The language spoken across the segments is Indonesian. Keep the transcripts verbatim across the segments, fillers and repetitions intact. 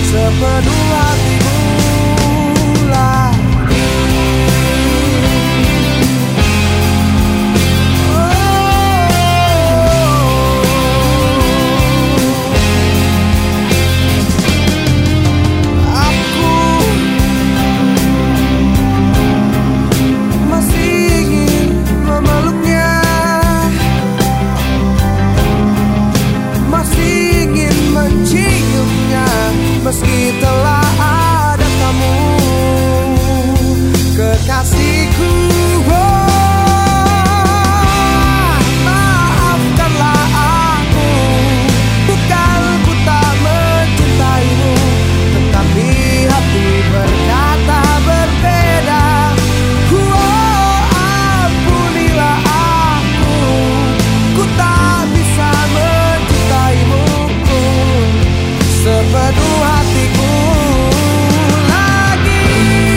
sepenuh hatiku lagi. Aku masih ingin memeluknya, masih ingin menciumnya, meski telah ada kamu, kekasihku. Oh, maafkanlah aku, bukan ku tak mencintaimu, tetapi hati berkata berbeda. Oh, ampunilah aku, ku tak bisa mencintaimu sepenuh hatiku lagi.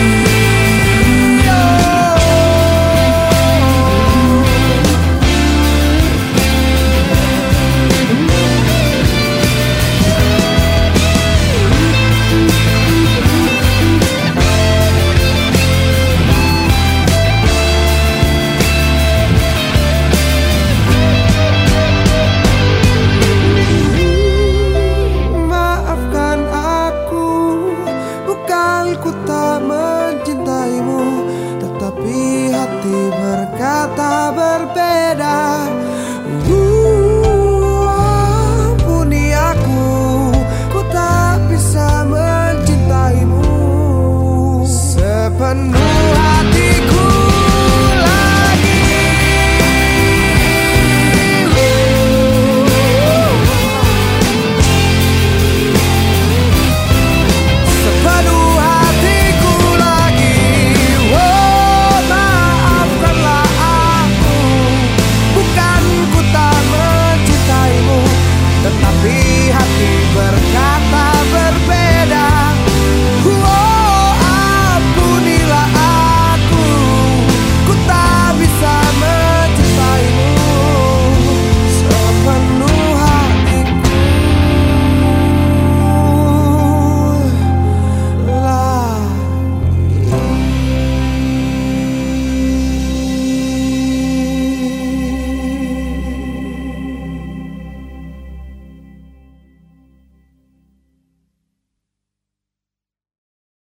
Maafkan aku, bukan ku tak mencintaimu, tetapi hati berkata berbeda. Uh, ampuni aku, ku tak bisa mencintaimu sepenuh